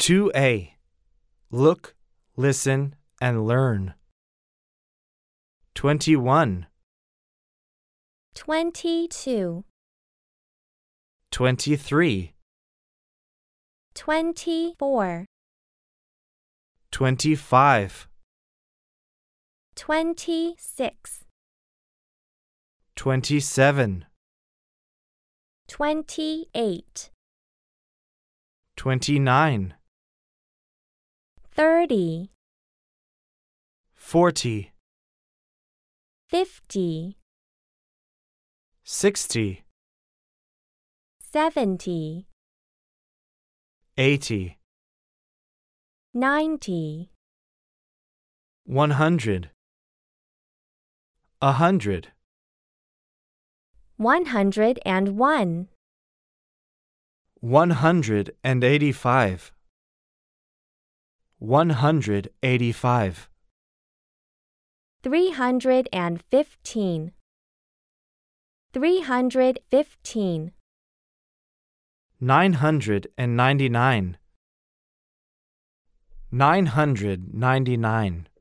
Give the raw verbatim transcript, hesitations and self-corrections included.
two A. Look, listen, and learn. twenty-one, twenty-two, twenty-three, twenty-four, twenty-five, twenty-six, twenty-seven, twenty-eight, twenty-nine, thirty, forty, fifty, sixty, seventy, eighty, ninety, one hundred, a hundred, one hundred and one, one hundred and eighty-five, one hundred eighty-five, three hundred and fifteen, three hundred fifteen, nine hundred and ninety-nine, nine hundred ninety-nine.